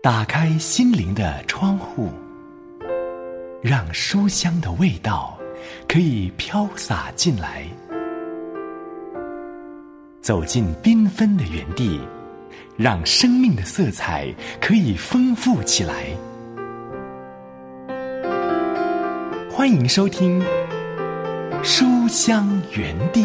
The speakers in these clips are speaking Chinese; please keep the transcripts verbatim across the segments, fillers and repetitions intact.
打开心灵的窗户，让书香的味道可以飘洒进来。走进缤纷的园地，让生命的色彩可以丰富起来。欢迎收听书香园地。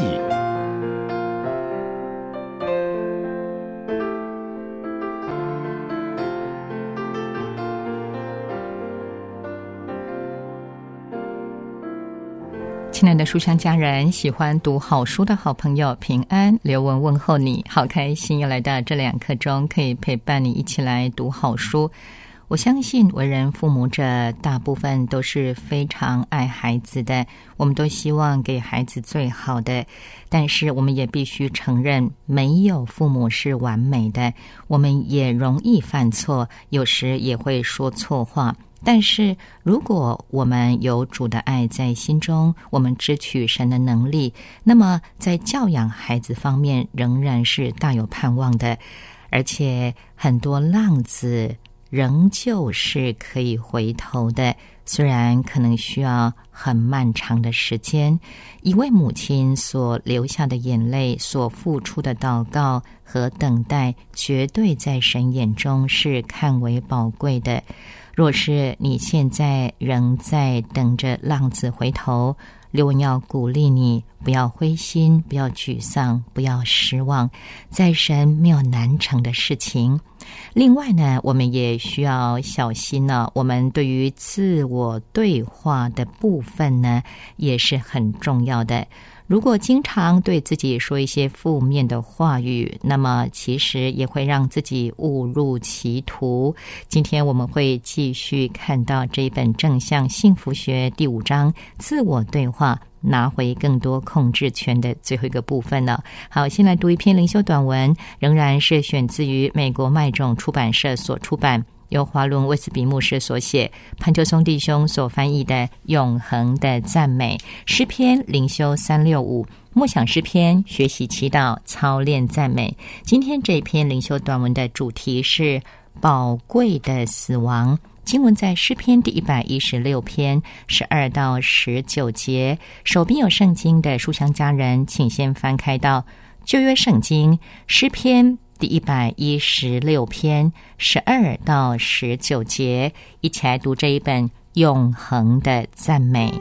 亲爱的书香家人，喜欢读好书的好朋友，平安，刘文问候你，好开心又来到这两刻钟，可以陪伴你一起来读好书。我相信为人父母者大部分都是非常爱孩子的，我们都希望给孩子最好的，但是我们也必须承认，没有父母是完美的，我们也容易犯错，有时也会说错话。但是如果我们有主的爱在心中，我们支取神的能力，那么在教养孩子方面仍然是大有盼望的。而且很多浪子仍旧是可以回头的，虽然可能需要很漫长的时间。一位母亲所流下的眼泪，所付出的祷告和等待，绝对在神眼中是看为宝贵的。若是你现在仍在等着浪子回头，刘文要鼓励你，不要灰心，不要沮丧，不要失望，在神没有难成的事情。另外呢，我们也需要小心呢，我们对于自我对话的部分呢，也是很重要的。如果经常对自己说一些负面的话语，那么其实也会让自己误入歧途。今天我们会继续看到这一本正向幸福学第五章自我对话，拿回更多控制权的最后一个部分了。好，先来读一篇灵修短文，仍然是选自于美国麦种出版社所出版，由华伦威斯比牧师所写，潘秋松弟兄所翻译的《永恒的赞美》诗篇灵修三六五，默想诗篇，学习祈祷，操练赞美。今天这篇灵修短文的主题是宝贵的死亡。经文在诗篇第一百一十六篇十二到十九节。手边有圣经的书香家人，请先翻开到旧约圣经诗篇第一百一十六篇十二到十九节，一起来读这一本永恒的赞美。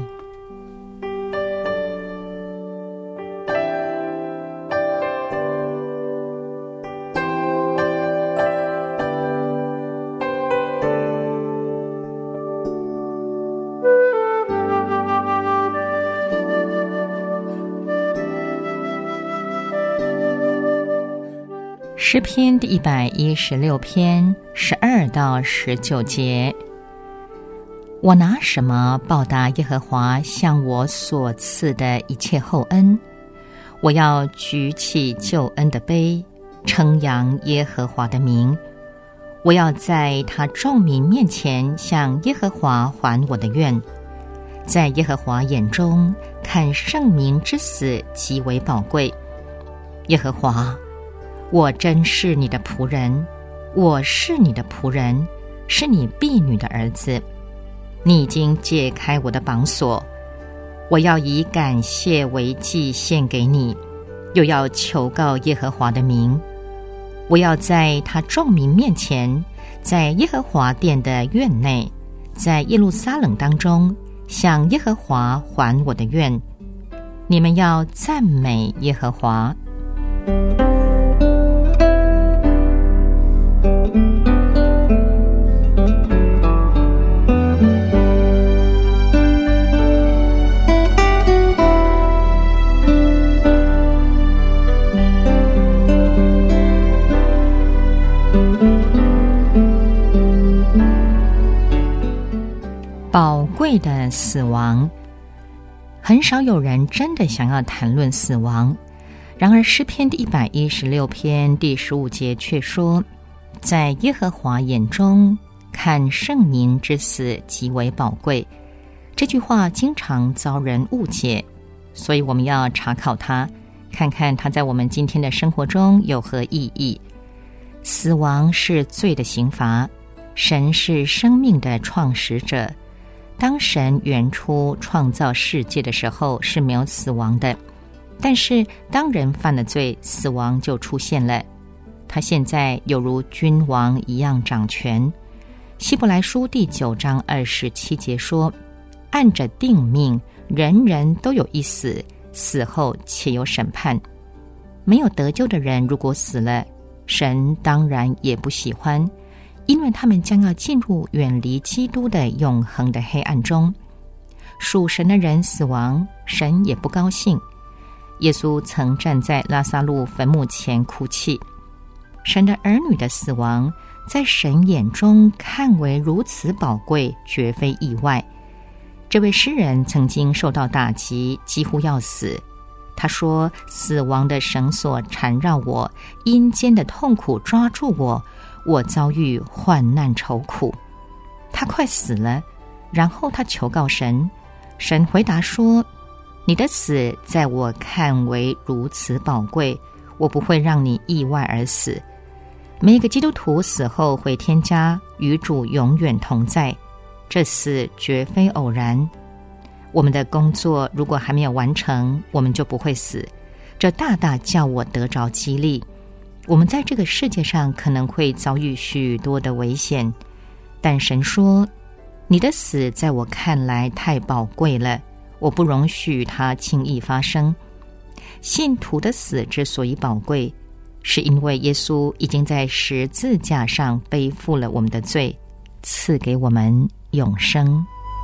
诗篇第一百一十六篇十二到十九节。我拿什么报答耶和华向我所赐的一切厚恩？我要举起救恩的杯，称扬耶和华的名。我要在他众民面前向耶和华还我的愿。在耶和华眼中，看圣民之死极为宝贵。耶和华，我真是你的仆人，我是你的仆人，是你婢女的儿子。你已经解开我的绑锁，我要以感谢为祭献给你，又要求告耶和华的名。我要在他众民面前，在耶和华殿的院内，在耶路撒冷当中，向耶和华还我的愿。你们要赞美耶和华。宝贵的死亡。很少有人真的想要谈论死亡，然而诗篇第一百一十六篇第十五节却说，在耶和华眼中，看圣民之死极为宝贵。这句话经常遭人误解，所以我们要查考它，看看它在我们今天的生活中有何意义。死亡是罪的刑罚， 神是生命的创始者。当神原初创造世界的时候是没有死亡的，但是当人犯了罪，死亡就出现了。他现在有如君王一样掌权。希伯来书第九章二十七节说，按着定命，人人都有一死，死后且有审判。没有得救的人如果死了，神当然也不喜欢，因为他们将要进入远离基督的永恒的黑暗中。属神的人死亡，神也不高兴。耶稣曾站在拉撒路坟墓前哭泣。神的儿女的死亡，在神眼中看为如此宝贵，绝非意外。这位诗人曾经受到打击，几乎要死。他说，死亡的绳索缠绕我，阴间的痛苦抓住我，我遭遇患难愁苦。他快死了，然后他求告神，神回答说，你的死在我看为如此宝贵，我不会让你意外而死。每一个基督徒死后回天家，与主永远同在，这死绝非偶然。我们的工作如果还没有完成，我们就不会死，这大大叫我得着激励。我们在这个世界上可能会遭遇许多的危险，但神说，你的死在我看来太宝贵了，我不容许它轻易发生。信徒的死之所以宝贵，是因为耶稣已经在十字架上背负了我们的罪，赐给我们永生。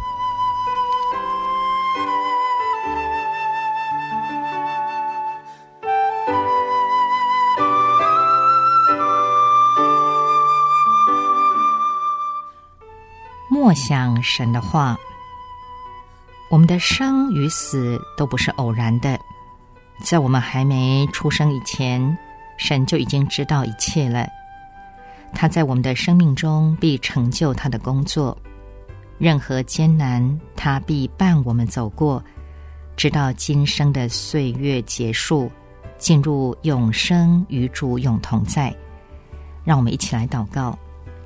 默想神的话，我们的生与死都不是偶然的，在我们还没出生以前，神就已经知道一切了。他在我们的生命中必成就他的工作，任何艰难他必伴我们走过，直到今生的岁月结束，进入永生与主永同在。让我们一起来祷告。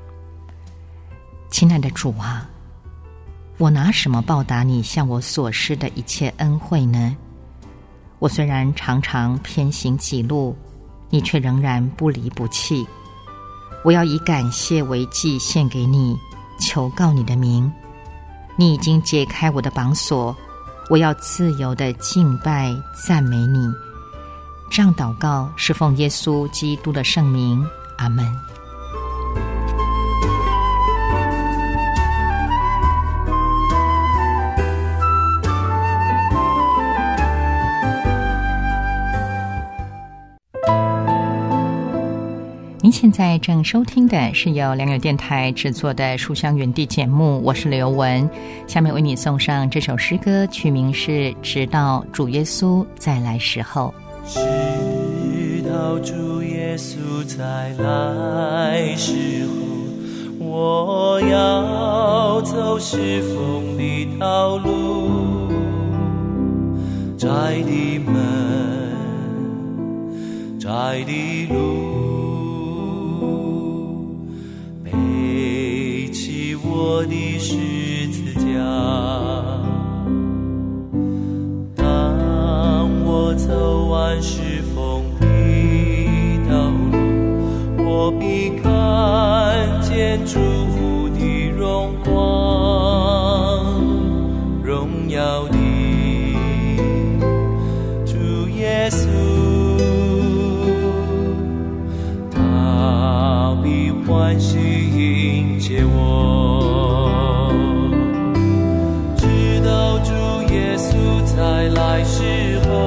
亲爱的主啊，我拿什么报答你向我所施的一切恩惠呢？我虽然常常偏行己路，你却仍然不离不弃。我要以感谢为祭献给你，求告你的名。你已经解开我的绑锁，我要自由地敬拜赞美你。这样祷告是奉耶稣基督的圣名，阿们。您现在正收听的是由良友电台制作的书香园地节目，我是刘文。下面为你送上这首诗歌，曲名是《直到主耶稣再来时候》。 直到主耶稣再来时候，我要走是风的道路，窄的门，窄的路，我的十字架，当我走完是风的道路，我必看见主福的荣光，荣耀的主耶稣，他必欢喜迎接我。再来时候，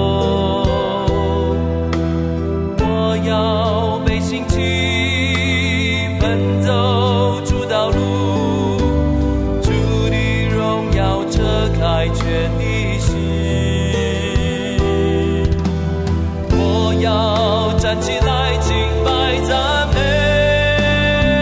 我要背信起奔走主道路，主的荣耀遮盖全地势，我要站起来敬拜赞美。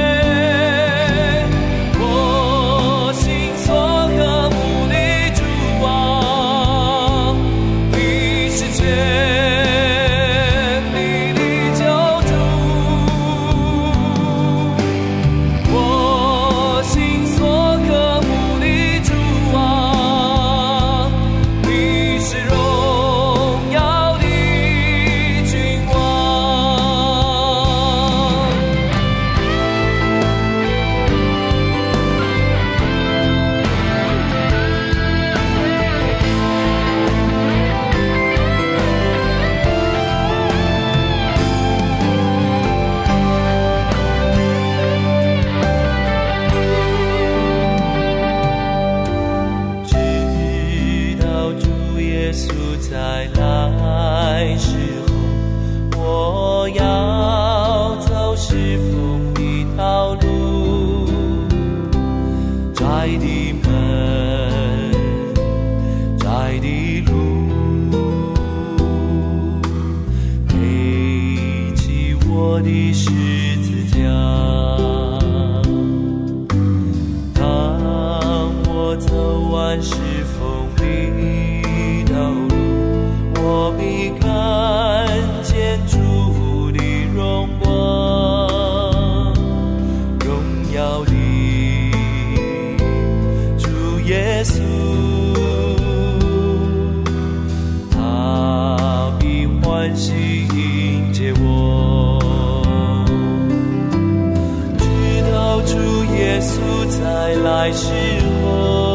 再来时候，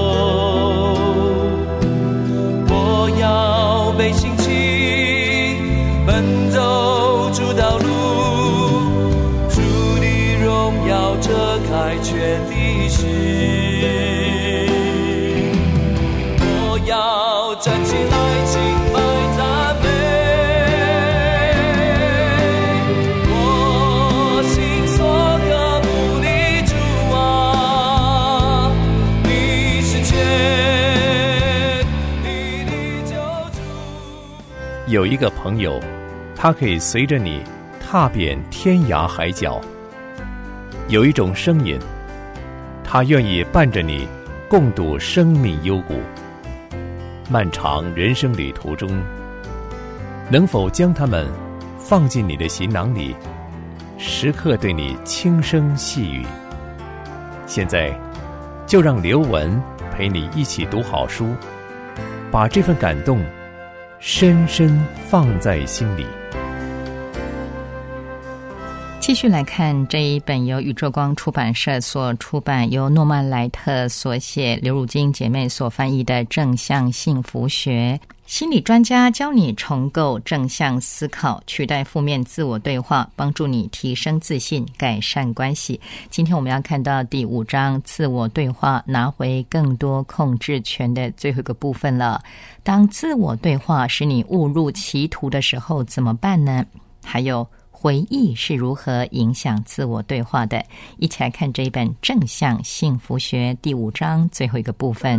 我要被兴起奔走主道路，主的荣耀遮盖全历史。我要站起来敬拜赞美，我心所渴慕的主啊，你是全地的救主。 有一个朋友，他可以随着你踏遍天涯海角；有一种声音，他愿意伴着你共度生命幽谷。漫长人生旅途中，能否将他们放进你的行囊里，时刻对你轻声细语？现在就让刘文陪你一起读好书，把这份感动深深放在心里。 继续来看这一本由宇宙光出版社所出版，由诺曼莱特所写，刘汝金姐妹所翻译的《正向幸福学》。心理专家教你重构正向思考，取代负面自我对话，帮助你提升自信，改善关系。今天我们要看到第五章，自我对话，拿回更多控制权的最后一个部分了。当自我对话使你误入歧途的时候怎么办呢？还有回忆是如何影响自我对话的？一起来看这一本《正向幸福学》第五章最后一个部分。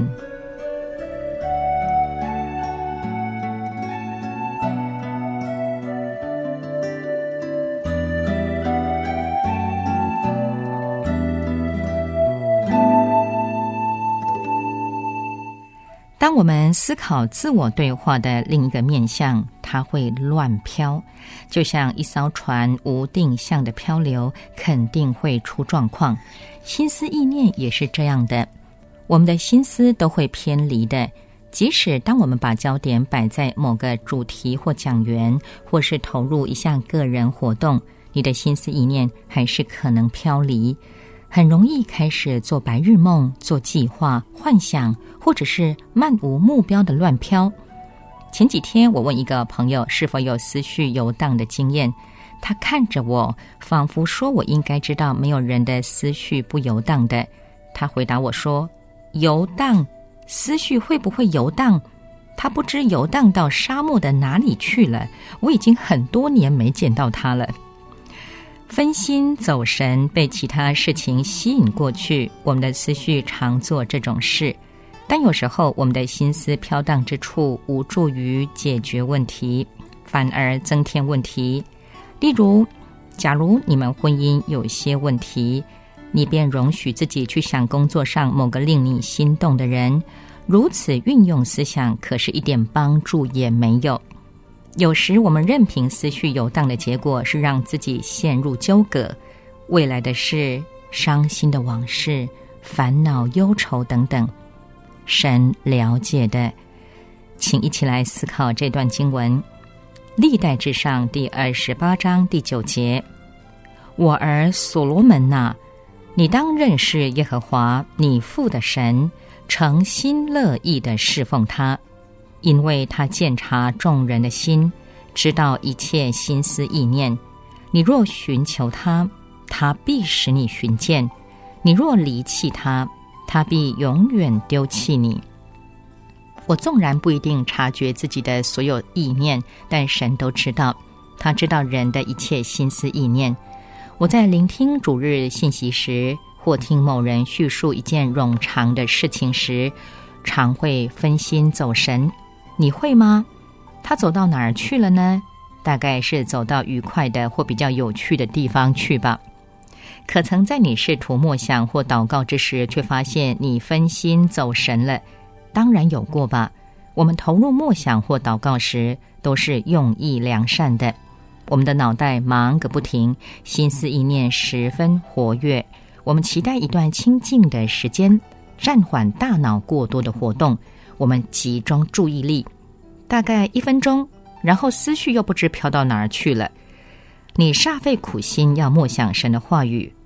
当我们思考自我对话的另一个面向，它会乱飘，就像一艘船无定向的漂流，肯定会出状况。心思意念也是这样的，我们的心思都会偏离的。即使当我们把焦点摆在某个主题或讲员，或是投入一项个人活动，你的心思意念还是可能飘离，很容易开始做白日梦，做计划、幻想，或者是漫无目标的乱飘。前几天我问一个朋友是否有思绪游荡的经验，他看着我，仿佛说我应该知道没有人的思绪不游荡的。他回答我说，游荡？思绪会不会游荡？他不知游荡到沙漠的哪里去了，我已经很多年没见到他了。分心走神，被其他事情吸引过去，我们的思绪常做这种事，但有时候我们的心思飘荡之处无助于解决问题，反而增添问题。例如，假如你们婚姻有些问题，你便容许自己去想工作上某个令你心动的人，如此运用思想可是一点帮助也没有。有时我们任凭思绪游荡的结果是让自己陷入纠葛，未来的事、伤心的往事、烦恼、忧愁等等，神了解的。请一起来思考这段经文，历代志上第二十八章第九节，我儿所罗门哪，你当认识耶和华你父的神，诚心乐意地侍奉他，因为他鉴察众人的心，知道一切心思意念。你若寻求他，他必使你寻见；你若离弃他，他必永远丢弃你。我纵然不一定察觉自己的所有意念，但神都知道，他知道人的一切心思意念。我在聆听主日信息时，或听某人叙述一件冗长的事情时，常会分心走神。你会吗？他走到哪儿去了呢？大概是走到愉快的或比较有趣的地方去吧。可曾在你试图默想或祷告之时，却发现你分心走神了？当然有过吧。我们投入默想或祷告时，都是用意良善的。我们的脑袋忙个不停，心思意念十分活跃。我们期待一段清静的时间，暂缓大脑过多的活动，我们集中注意力，大概一分钟，然后思绪又不知飘到哪儿去了。你煞费苦心要默想神的话语，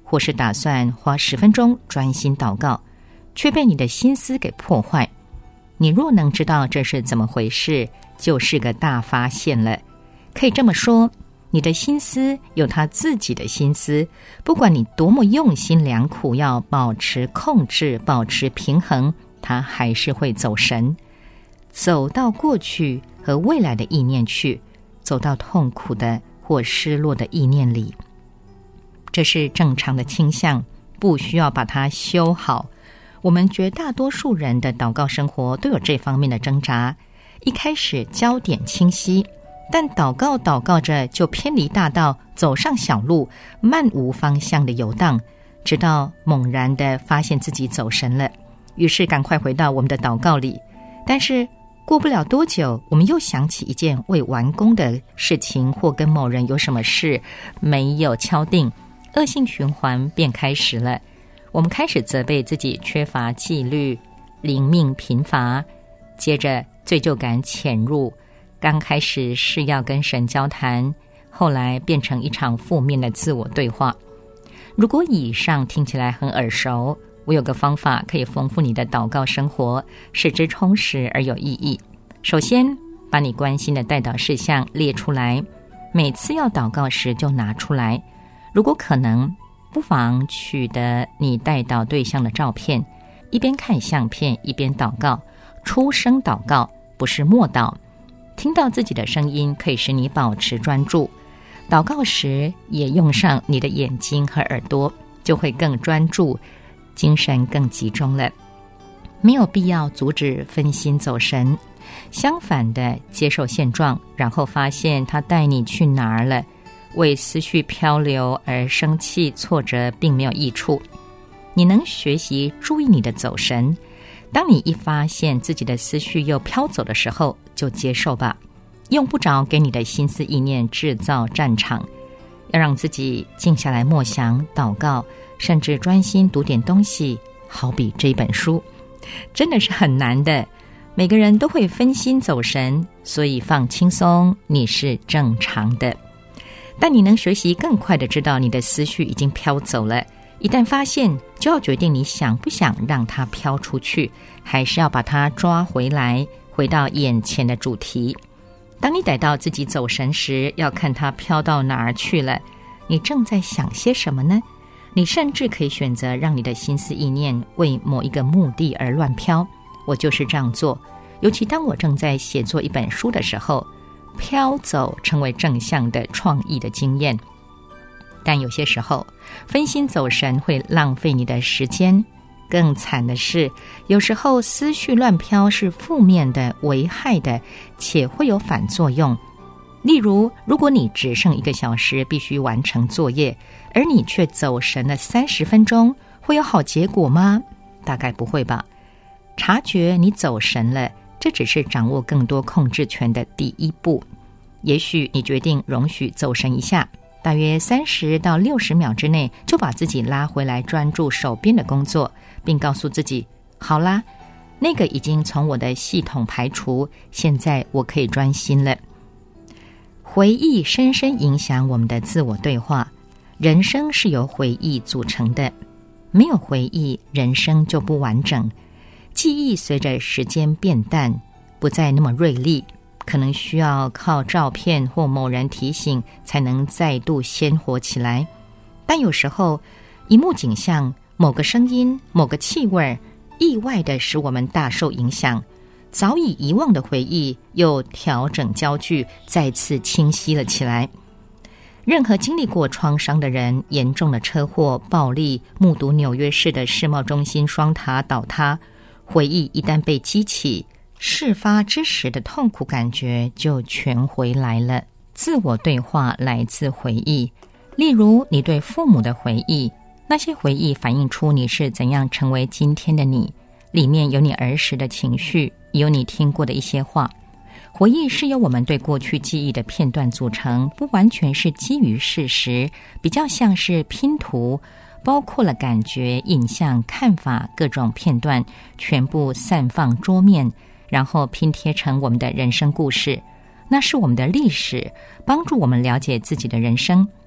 或是打算花十分钟专心祷告，却被你的心思给破坏。你若能知道这是怎么回事，就是个大发现了。可以这么说，你的心思有他自己的心思，不管你多么用心良苦，要保持控制，保持平衡，他还是会走神，走到过去和未来的意念去，走到痛苦的或失落的意念里。这是正常的倾向，不需要把它修好。我们绝大多数人的祷告生活都有这方面的挣扎。一开始焦点清晰，但祷告祷告着就偏离大道，走上小路，漫无方向的游荡，直到猛然的发现自己走神了，于是赶快回到我们的祷告里。但是过不了多久，我们又想起一件未完工的事情，或跟某人有什么事没有敲定，恶性循环便开始了。我们开始责备自己缺乏纪律，灵命贫乏，接着罪疚感潜入。刚开始是要跟神交谈，后来变成一场负面的自我对话。如果以上听起来很耳熟，我有个方法可以丰富你的祷告生活，使之充实而有意义。首先，把你关心的代祷事项列出来，每次要祷告时就拿出来。如果可能，不妨取得你代祷对象的照片，一边看相片一边祷告，出声祷告，不是默祷。听到自己的声音可以使你保持专注，祷告时也用上你的眼睛和耳朵，就会更专注，精神更集中了。没有必要阻止分心走神，相反的接受现状，然后发现他带你去哪儿了。为思绪漂流而生气挫折并没有益处。你能学习注意你的走神，当你一发现自己的思绪又飘走的时候，就接受吧，用不着给你的心思意念制造战场。要让自己静下来默想祷告，甚至专心读点东西，好比这本书真的是很难的，每个人都会分心走神，所以放轻松，你是正常的。但你能学习更快的知道你的思绪已经飘走了，一旦发现，就要决定你想不想让它飘出去，还是要把它抓回来，回到眼前的主题。当你逮到自己走神时，要看它飘到哪儿去了，你正在想些什么呢？你甚至可以选择让你的心思意念为某一个目的而乱飘。我就是这样做，尤其当我正在写作一本书的时候，飘走成为正向的创意的经验。但有些时候分心走神会浪费你的时间，更惨的是，有时候思绪乱飘是负面的、危害的，且会有反作用。例如，如果你只剩一个小时必须完成作业，而你却走神了三十分钟，会有好结果吗？大概不会吧。察觉你走神了，这只是掌握更多控制权的第一步。也许你决定容许走神一下，大约三十到六十秒之内，就把自己拉回来，专注手边的工作，并告诉自己：好啦，那个已经从我的系统排除，现在我可以专心了。回忆深深影响我们的自我对话，人生是由回忆组成的，没有回忆，人生就不完整。记忆随着时间变淡，不再那么锐利，可能需要靠照片或某人提醒才能再度鲜活起来。但有时候，一幕景象、某个声音、某个气味，意外地使我们大受影响，早已遗忘的回忆又调整焦距，再次清晰了起来。任何经历过创伤的人，严重的车祸、暴力，目睹纽约市的世贸中心双塔倒塌，回忆一旦被激起，事发之时的痛苦感觉就全回来了。自我对话来自回忆，例如你对父母的回忆，那些回忆反映出你是怎样成为今天的你，里面有你儿时的情绪，有你听过的一些话。回忆是由我们对过去记忆的片段组成，不完全是基于事实，比较像是拼图，包括了感觉、印象、看法各种片段，全部散放桌面，然后拼贴成我们的人生故事。那是我们的历史，帮助我们了解自己的人生。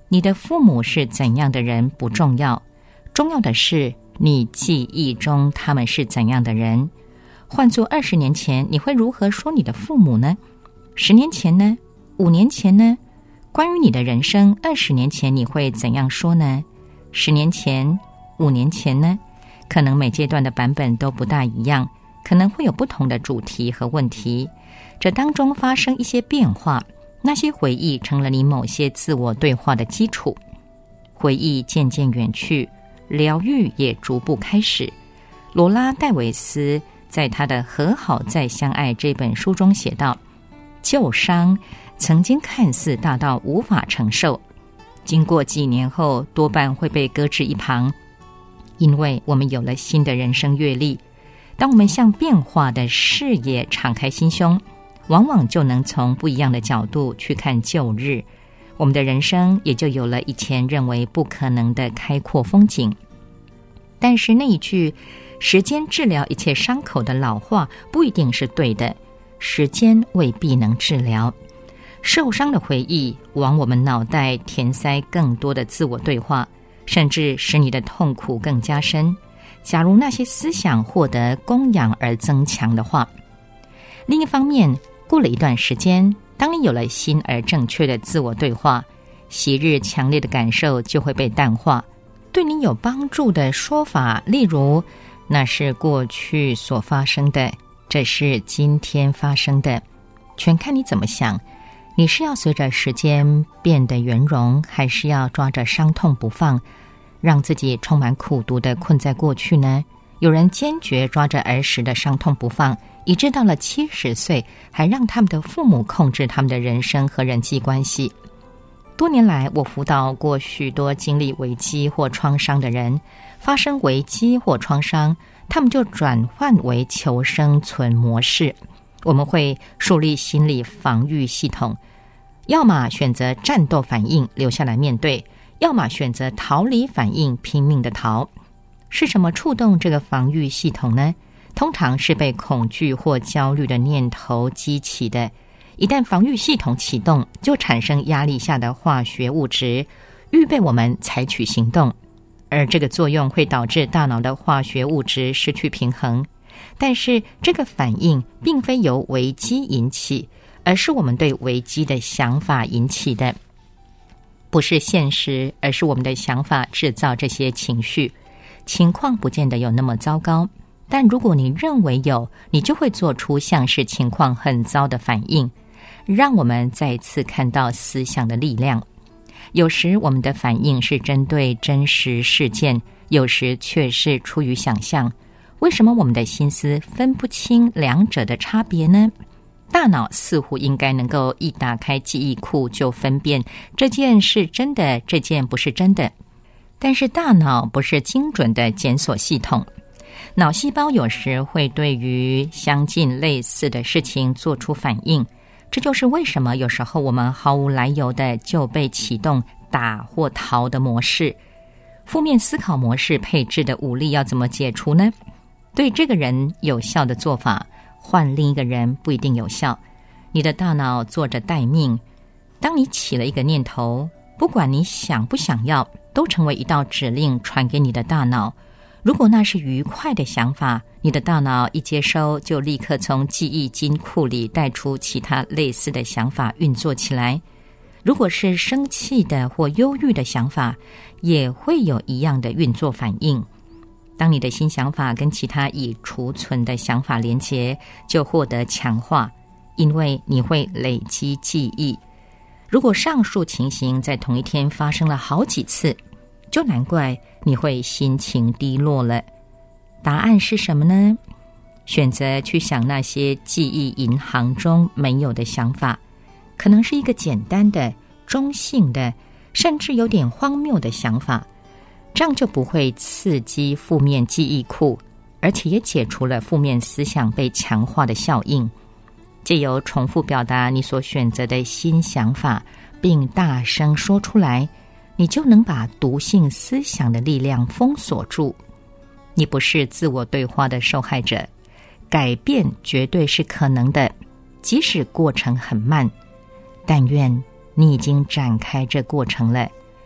你的父母是怎样的人不重要，重要的是你记忆中他们是怎样的人。换作二十年前，你会如何说你的父母呢？十年前呢？五年前呢？关于你的人生，二十年前你会怎样说呢？十年前、五年前呢？可能每阶段的版本都不大一样，可能会有不同的主题和问题。这当中发生一些变化，那些回忆成了你某些自我对话的基础。回忆渐渐远去，疗愈也逐步开始。罗拉·戴维斯在他的《和好再相爱》这本书中写道，旧伤曾经看似大到无法承受，经过几年后多半会被搁置一旁，因为我们有了新的人生阅历。当我们向变化的视野敞开心胸，往往就能从不一样的角度去看旧日，我们的人生也就有了以前认为不可能的开阔风景。但是那一句时间治疗一切伤口的老话不一定是对的，时间未必能治疗。受伤的回忆往我们脑袋填塞更多的自我对话，甚至使你的痛苦更加深。假如那些思想获得供养而增强的话，另一方面，过了一段时间，当你有了新而正确的自我对话，昔日强烈的感受就会被淡化。对你有帮助的说法，例如那是过去所发生的，这是今天发生的，全看你怎么想。你是要随着时间变得圆融，还是要抓着伤痛不放，让自己充满苦毒的困在过去呢？有人坚决抓着儿时的伤痛不放，以致到了七十岁还让他们的父母控制他们的人生和人际关系。多年来，我辅导过许多经历危机或创伤的人，发生危机或创伤，他们就转换为求生存模式。我们会树立心理防御系统，要么选择战斗反应留下来面对，要么选择逃离反应拼命的逃。是什么触动这个防御系统呢？通常是被恐惧或焦虑的念头激起的。一旦防御系统启动，就产生压力下的化学物质，预备我们采取行动。而这个作用会导致大脑的化学物质失去平衡。但是这个反应并非由危机引起，而是我们对危机的想法引起的。不是现实，而是我们的想法制造这些情绪。情况不见得有那么糟糕，但如果你认为有，你就会做出像是情况很糟的反应。让我们再次看到思想的力量。有时我们的反应是针对真实事件，有时却是出于想象。为什么我们的心思分不清两者的差别呢？大脑似乎应该能够一打开记忆库就分辨这件是真的，这件不是真的。但是大脑不是精准的检索系统，脑细胞有时会对于相近类似的事情做出反应。这就是为什么有时候我们毫无来由的就被启动打或逃的模式。负面思考模式配置的武力要怎么解除呢？对这个人有效的做法，换另一个人不一定有效。你的大脑做着待命，当你起了一个念头，不管你想不想要，都成为一道指令传给你的大脑。如果那是愉快的想法，你的大脑一接收，就立刻从记忆金库里带出其他类似的想法运作起来。如果是生气的或忧郁的想法，也会有一样的运作反应。当你的新想法跟其他已储存的想法连结，就获得强化，因为你会累积记忆。如果上述情形在同一天发生了好几次，就难怪你会心情低落了。答案是什么呢？选择去想那些记忆银行中没有的想法，可能是一个简单的、中性的，甚至有点荒谬的想法。这样就不会刺激负面记忆库，而且也解除了负面思想被强化的效应。藉由重复表达你所选择的新想法，并大声说出来，你就能把毒性思想的力量封锁住。你不是自我对话的受害者，改变绝对是可能的，即使过程很慢。但愿你已经展开这过程了，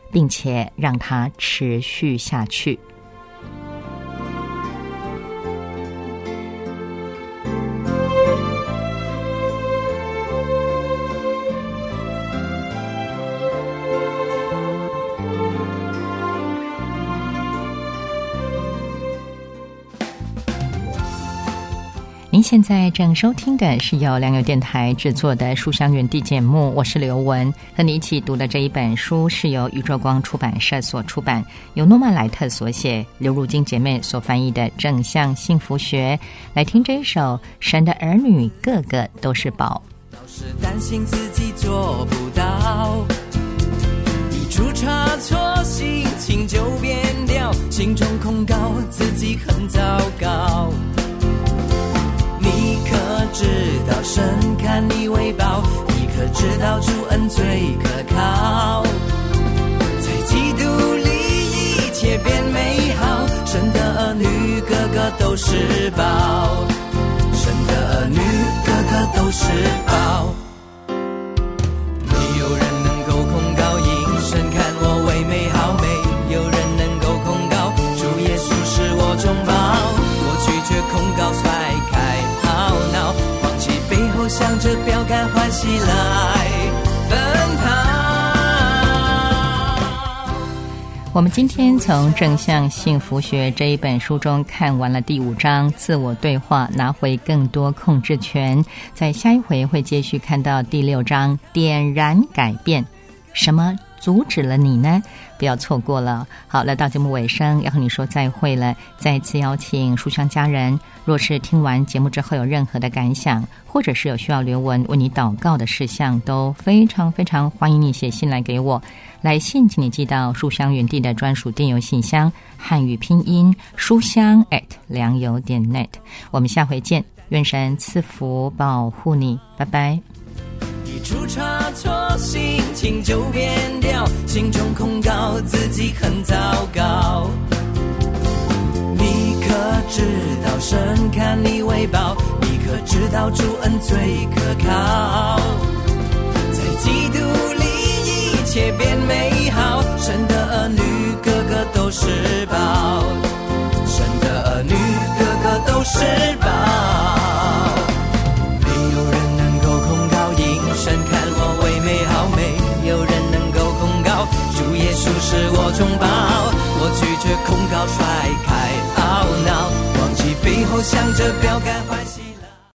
并且让它持续下去。您现在正收听的是由良友电台制作的书香园地节目，我是刘文，和你一起读的这一本书是由宇宙光出版社所出版，由诺曼莱特所写，刘如金姐妹所翻译的《正向幸福学》。来听这一首《神的儿女个个都是宝》。 老是担心自己做不到，一出差错心情就变掉，心中控告自己很糟糕。你可知道神看你为宝，你可知道主恩最可靠，在基督里一切变美好，神的儿女个个都是宝，神的儿女个个都是宝。没有人能够控告因神看我为美好，没有人能够控告主耶稣是我中宝，我拒绝控告甩开向着标杆欢喜来奔跑。 我们今天从《正向幸福学》这一本书中看完了第五章自我对话，拿回更多控制权，在下一回会继续看到第六章点燃改变。什么阻止了你呢？不要错过了。好，来到节目尾声，要和你说再会了。再次邀请书香家人，若是听完节目之后有任何的感想，或者是有需要刘文为你祷告的事项，都非常非常欢迎你写信来给我。来信请你寄到书香园地的专属电邮信箱，汉语拼音书香 at 良友点 net。我们下回见，愿神赐福保护你，拜拜。 一出差错心情就变掉，心中控告自己很糟糕。你可知道神看你为宝，你可知道主恩最可靠，在基督里一切变美好，神的儿女个个都是宝，神的儿女个个都是宝。神看我为美好，没有人能够控告主耶稣是我中宝，我拒绝控告甩开懊恼，忘记背后向着标杆欢喜。